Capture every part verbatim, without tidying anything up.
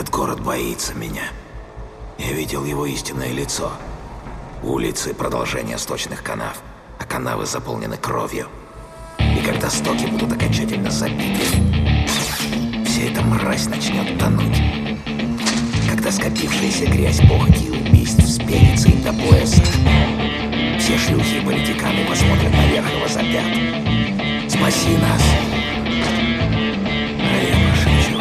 Этот город боится меня. Я видел его истинное лицо. Улицы — продолжение сточных канав, а канавы заполнены кровью. И когда стоки будут окончательно забиты, вся эта мразь начнет тонуть. Когда скопившаяся грязь похоти и убийств спенится им до пояса, все шлюхи и политиканы посмотрят наверх и возопят: «Спаси нас!» А я пошучу: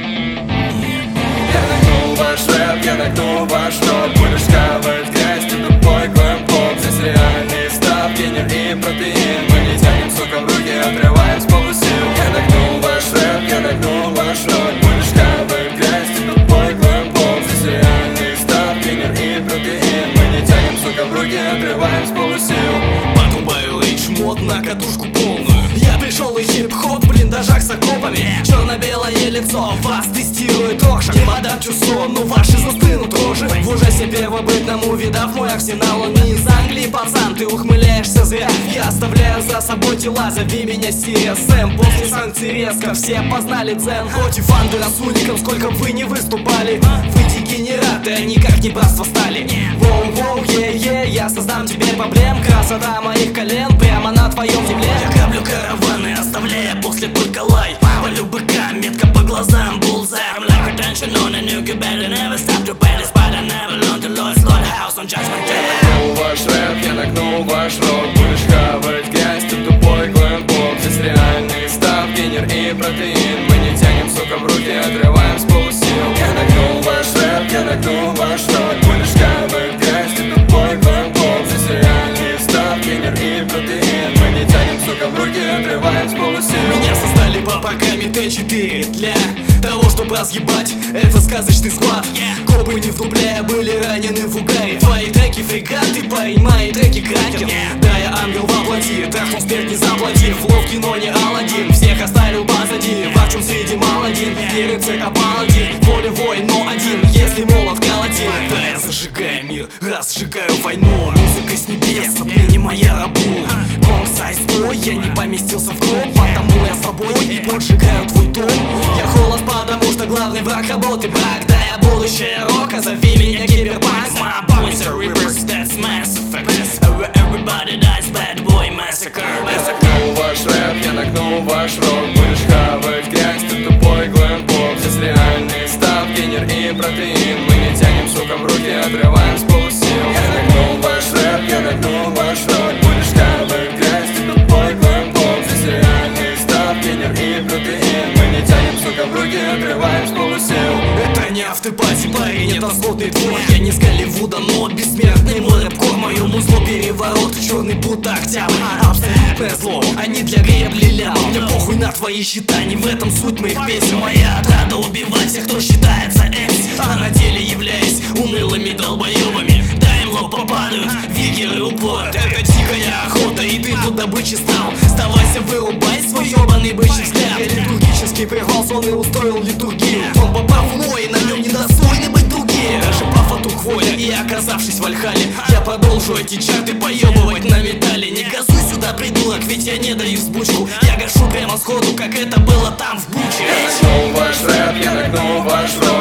«Нет». Я нагнул ваш рэп, я нагнул ваш рот. Будешь хавать грязь, ты тупой глэм-поп. Здесь реальный став, генер и протеин. Мы не тянем, сука, в руки, отрываем с полусил. Я нагнул ваш рэп, я нагнул ваш рот. Будешь хавать грязь, ты тупой глэм-поп. Здесь реальный став, генер и протеин. Мы не тянем, сука, в руки, отрываем с полусил. Покупаю рейдж мод на катушку полную. Я пришел и хип-хоп в блиндажах с окопами. Черно-белое лицо вас тестирует Окшак. Не мадам Тюссо, но ваши застынут рожи. В ужасе первобытному, видав мой арсенал, он не из Англии, пацан, ты ухмыляешься зря. Я оставляю за собой тела, зови меня си эс эм. После санкций резко все познали дзен. Хоть и фанды расульникам, сколько вы не выступали, вы дегенераты, а никак не братство стали. Воу-воу, е-е, я создам теперь проблем. Красота моих колен прямо на твоем земле. Я граблю караваны, оставляя после только лай. Валю быка, метка по глазам, bullseye. I'm like attention on a new, you better never stop to pay this, but I never learned to lose slaughterhouse on judgment day. Я нагнул ваш рэп, я нагнул ваш рот. Будешь хавать грязь, ты тупой глэм-поп. Здесь реальный став, генер и протеин. Мы не тянем, сука, в руки, отрываем с полусил. Я нагнул ваш рэп, я нагнул ваш рот. Будешь хавать грязь, ты тупой глэм-поп. Здесь реальный став, генер и протеин. Мы не тянем, сука, в руки, отрываем с полусил. Меня создали по программе Т четыре для того, чтобы разъебать этот сказочный склад. Копы не вдупляя были ранены в угаре. Твои треки фрегаты, парень, мои треки кракен. Да, я ангел воплоти, трахнул спирт не заплатив. Ловкий, но не Аладдин, всех оставил позади. Вачум среди маладин, не рыцарь, а паладин. Волевой, но один, если молот колотил. Да, я зажигаю мир, разжигаю войну. Музыка с небес, отныне моя рабу. Комсайз твой, я не поместился в гроб, потому я с тобой и поджигаю твой дом. Я холод, потому что главный враг работы брак. Да, я будущее рока, зови меня киберпанк. My boys are reapers, that's Mass Effect. Everybody dies, bad boy massacre. Я нагнул ваш рэп, я нагнул ваш рот. Будешь хавать грязь, ты тупой глэм-поп. Здесь реальный став, генер и протеин. Мы не тянем, сука, в руки, отрываем с полусил. Я нагнул ваш рэп, я нагнул ваш рот. Будешь хавать грязь, ты тупой глэм-поп. Здесь реальный став, генер и протеин. Мы не тянем, сука, в руки, отрываем с полусил. Это не автопати, парень, это сложный твой. Я не с Голливуда, но бессмертный мой рэп-кор. Моему зло переворот, черный будто октябрь. Абсолютное зло, они для гребли ляма. Мне похуй на твои счета, не в этом суть моих песен. Моя отрада убивать всех, кто считается эмси, а на деле являясь унылыми долбоебами. Да им лоб попадают, вигеры упорят. Это дикая охота, и ты тут добычи стал. Оставайся, вырубай свой ебаный бычий взгляд. Я литургический прервал сон и устроил литургию. Он попал в мой, на нем недостойны быть другие. Даже по фату хвоя и оказавшись в Вальхале, я продолжу эти чарты поебывать на металле. Не газуй сюда, придурок, ведь я не даю взбучку. Я гашу прямо сходу, как это было там в Буче. Я нагнул ваш рэп, я нагнул ваш рот.